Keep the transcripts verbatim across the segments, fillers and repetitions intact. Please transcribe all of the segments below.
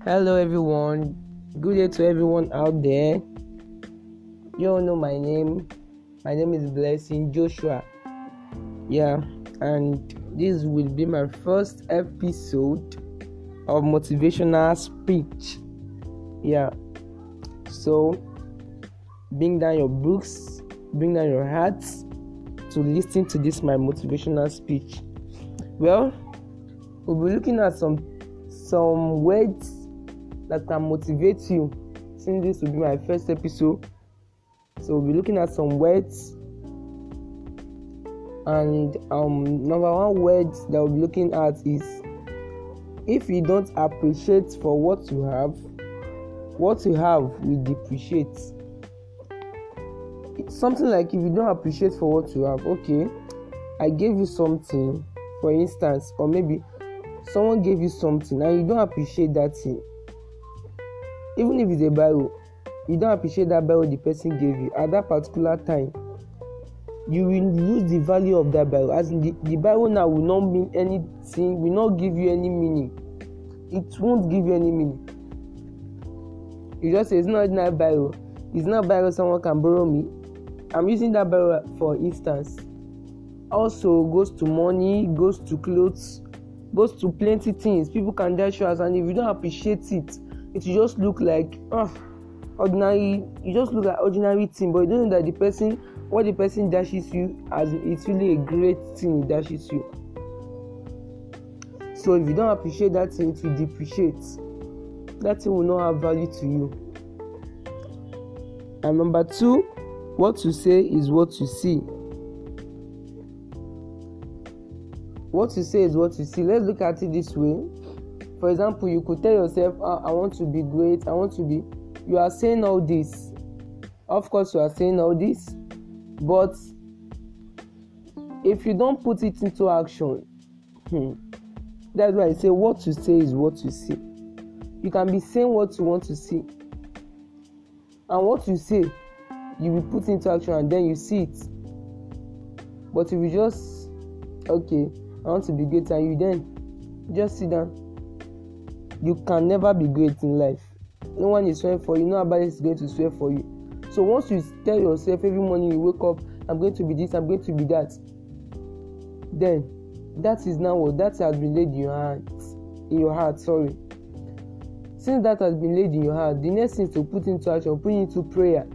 Hello everyone, good day to everyone out there. You all know my name. My name is Blessing Joshua. Yeah, and this will be my first episode of motivational speech. Yeah, so bring down your books, bring down your hearts to listen to this my motivational speech. Well, we'll be looking at some some words that can motivate you, since this will be my first episode. So we'll be looking at some words, and um number one word that we'll be looking at is, if you don't appreciate for what you have, what you have will depreciate. It's something like, if you don't appreciate for what you have, okay, I gave you something, for instance, or maybe someone gave you something and you don't appreciate that thing. Even if it's a Bible, you don't appreciate that Bible the person gave you at that particular time, you will lose the value of that Bible. As in the, the Bible now will not mean anything, will not give you any meaning. It won't give you any meaning. You just say it's not ordinary Bible. It's not Bible someone can borrow me. I'm using that Bible for instance. Also goes to money, goes to clothes, goes to plenty things. People can dash you, and if you don't appreciate it, it will just look like oh, ordinary. You just look like ordinary thing, but you don't know that the person, what the person dashes you as, it's really a great thing. It dashes you. So if you don't appreciate that thing, it will depreciate. That thing will not have value to you. And number two, what you say is what you see. What you say is what you see. Let's look at it this way. For example, you could tell yourself, oh, I want to be great, I want to be... You are saying all this. Of course, you are saying all this. But if you don't put it into action, hmm, that's why I say what you say is what you see. You can be saying what you want to see. And what you say, you will put into action and then you see it. But if you just, okay, I want to be great, and you then just sit down, you can never be great in life. No one is swearing for you. Nobody is going to swear for you. So once you tell yourself every morning you wake up, I'm going to be this, I'm going to be that, then that is now what that has been laid in your heart. In your heart, sorry. Since that has been laid in your heart, the next thing is to put into action, put into prayer.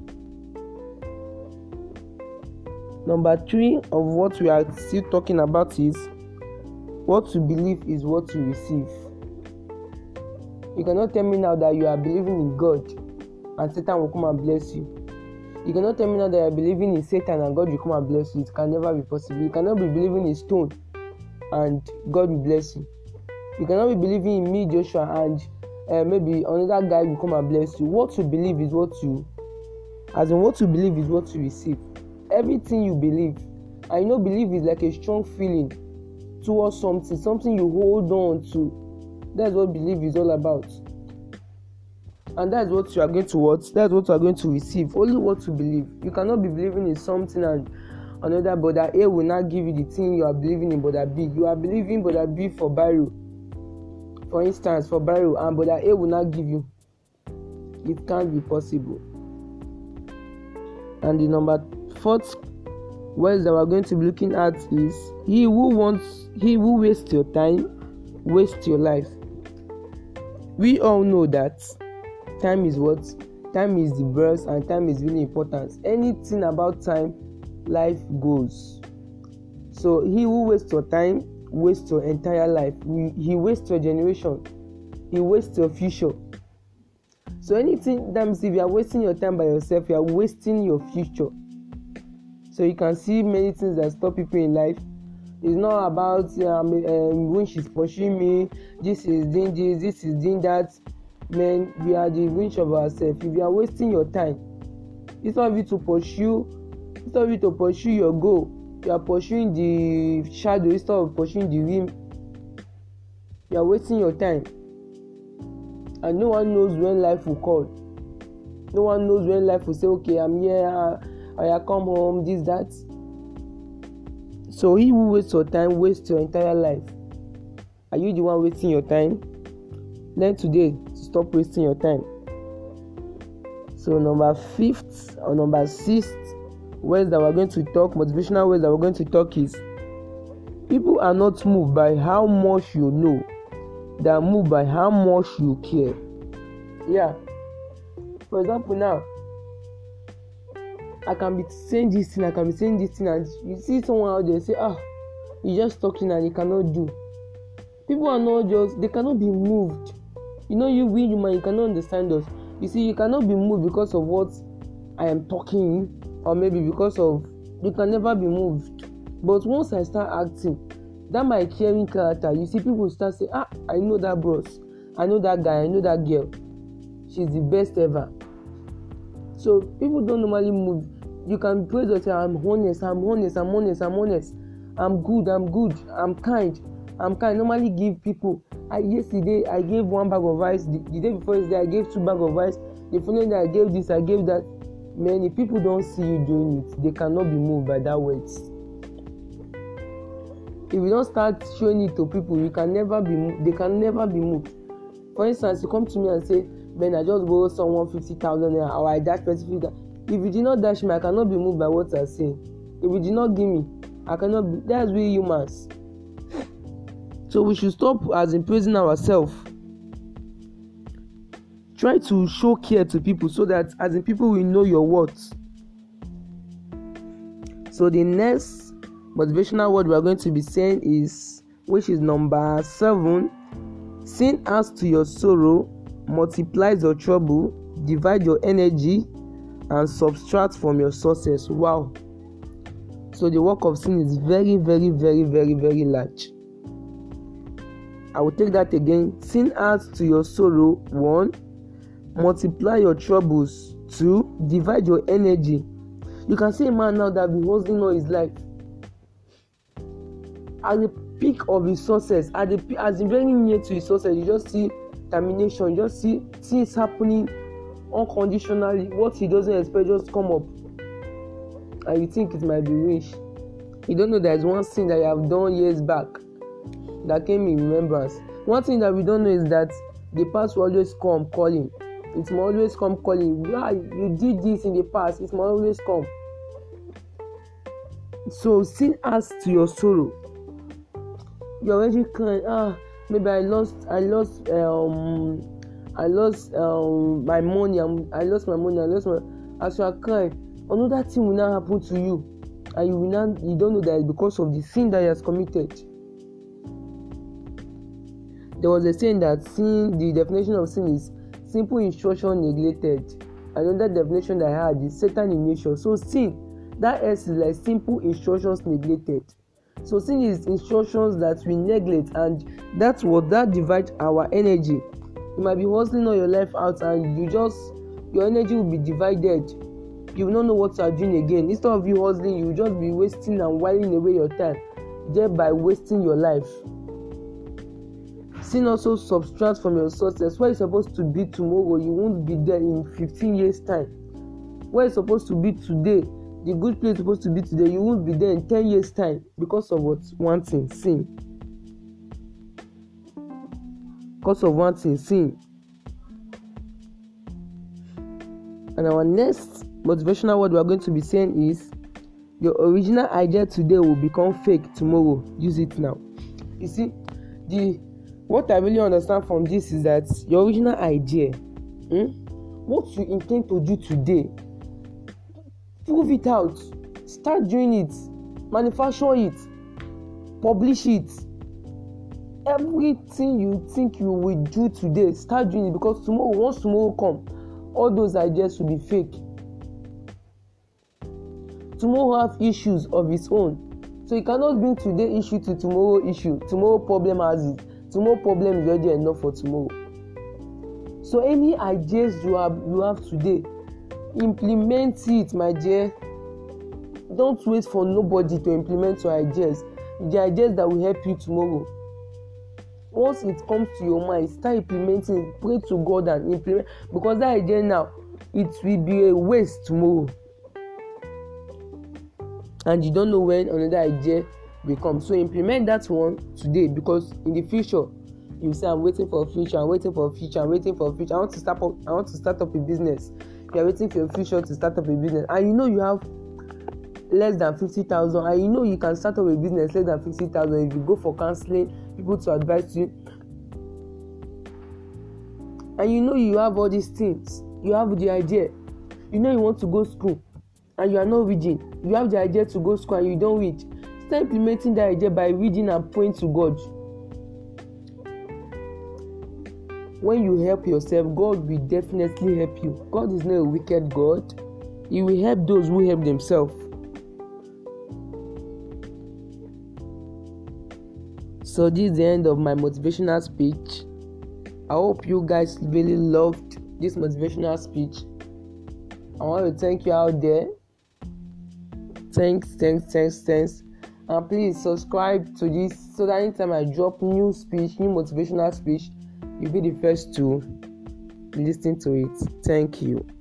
Number three of what we are still talking about is, what you believe is what you receive. You cannot tell me now that you are believing in God and Satan will come and bless you. You cannot tell me now that you are believing in Satan and God will come and bless you. It can never be possible. You cannot be believing in stone and God will bless you. You cannot be believing in me, Joshua, and uh, maybe another guy will come and bless you. What you believe is what you, as in what you believe is what you receive. Everything you believe, and you know, belief is like a strong feeling towards something, something you hold on to. That's what belief is all about. And that's what you are going to what? That's what you are going to receive. Only what you believe. You cannot be believing in something and another brother A will not give you the thing you are believing in brother B. You are believing brother B for Biro, for instance, for Biro, and brother A will not give you. It can't be possible. And the number fourth words that we're going to be looking at is, he who wants, he who wastes your time, wastes your life. We all know that time is what? Time is the best, and time is really important. Anything about time, life goes. So he who wastes your time, wastes your entire life. He wastes your generation. He wastes your future. So anything that means if you are wasting your time by yourself, you are wasting your future. So you can see many things that stop people in life. It's not about um, um, when she's pursuing me, this is doing this, this is doing that. Man, we are the winch of ourselves. If you are wasting your time, it's not you to pursue, it's not you to pursue your goal. You are pursuing the shadow instead of pursuing the rim. You are wasting your time. And no one knows when life will call. No one knows when life will say, okay, I'm here, I, I come home, this, that. So he who wastes your time wastes your entire life. Are you the one wasting your time? Learn today to stop wasting your time. So number fifth or number sixth words that we're going to talk, motivational words that we're going to talk is, people are not moved by how much you know, they are moved by how much you care. Yeah. For example, now I can be saying this thing, I can be saying this thing, and you see someone out there say, ah, he's just talking and he cannot do. People are not just, they cannot be moved. You know, you, we human, you cannot understand us. You see, you cannot be moved because of what I am talking, or maybe because of, you can never be moved. But once I start acting, that my caring character, you see, people start saying, ah, I know that bros, I know that guy, I know that girl. She's the best ever. So people don't normally move. You can praise or say, I'm honest, I'm honest, I'm honest, I'm honest, I'm good, I'm good, I'm kind, I'm kind. Normally give people. I yesterday I gave one bag of rice. The, the day before yesterday I gave two bags of rice. The following day I gave this, I gave that. Man, if people don't see you doing it, they cannot be moved by that words. If you don't start showing it to people, you can never be moved. They can never be moved. For instance, you come to me and say, man, I just borrowed someone fifty thousand naira, or I dash fifty thousand. If you did not dash me, I cannot be moved by what I say. If you did not give me, I cannot be. That's we humans. So we should stop as in praising ourselves. Try to show care to people so that as in people will know your worth. So the next motivational word we are going to be saying is, which is number seven, sin adds to your sorrow, multiplies your trouble, divide your energy, and subtract from your success. Wow. So the work of sin is very, very, very, very, very large. I will take that again. Sin adds to your sorrow, one, multiply your troubles, two, divide your energy. You can see a man now that be hustling all his life. At the peak of his success, at the as in very near to his success, you just see termination, you just see things happening unconditionally. What he doesn't expect just come up, and you think it might be wish. You don't know there is one thing that you have done years back that came in remembrance. One thing that we don't know is that the past will always come calling. It will always come calling. Yeah, you did this in the past. It will always come. So sin adds to your sorrow. You're already crying. Ah, maybe I lost. I lost. Um, I lost. Um, my money. I'm, I lost my money. I lost my. As you are crying, another thing will now happen to you, and you will not. You don't know that it's because of the sin that you has committed. There was a saying that sin, the definition of sin is simple instruction neglected. Another definition that I had is Satan in nature. So sin, that S is like simple instructions neglected. So sin is instructions that we neglect, and that's what that divides our energy. You might be hustling all your life out, and you just, your energy will be divided. You will not know what you are doing again. Instead of you hustling, you will just be wasting and whiling away your time, thereby wasting your life. Sin also subtracts from your success. Where you're supposed to be tomorrow, you won't be there in fifteen years' time. Where you're supposed to be today, the good place you're supposed to be today, you won't be there in ten years' time because of what? One thing, sin. Because of one thing, sin. And our next motivational word we are going to be saying is, your original idea today will become fake tomorrow. Use it now. You see, the what I really understand from this is that your original idea, hmm, what you intend to do today, prove it out. Start doing it. Manufacture it. Publish it. Everything you think you will do today, start doing it, because tomorrow, once tomorrow come, all those ideas will be fake. Tomorrow have issues of its own. So you cannot bring today issue to tomorrow issue. Tomorrow problem has it. Tomorrow problem is already enough for tomorrow. So any ideas you have you have today, implement it, my dear. Don't wait for nobody to implement your ideas. The ideas that will help you tomorrow. Once it comes to your mind, start implementing. Pray to God and implement, because that idea now, it will be a waste tomorrow. And you don't know when another idea will come. So implement that one today, because in the future You say, I'm waiting for a future, I'm waiting for a future, I'm waiting for a future. I want to start up, I want to start up a business. You are waiting for your future to start up a business, and you know you have less than fifty thousand, and you know you can start up a business less than fifty thousand if you go for counseling, people to advise you, and you know you have all these things. You have the idea. You know you want to go school, and you are not reading. You have the idea to go school, and you don't read. Start implementing that idea by reading and praying to God. When you help yourself, God will definitely help you. God is not a wicked God. He will help those who help themselves. So this is the end of my motivational speech. I hope you guys really loved this motivational speech. I want to thank you out there. Thanks, thanks, thanks, thanks. And please subscribe to this so that anytime I drop new speech, new motivational speech, you'll be the first to listen to it. Thank you.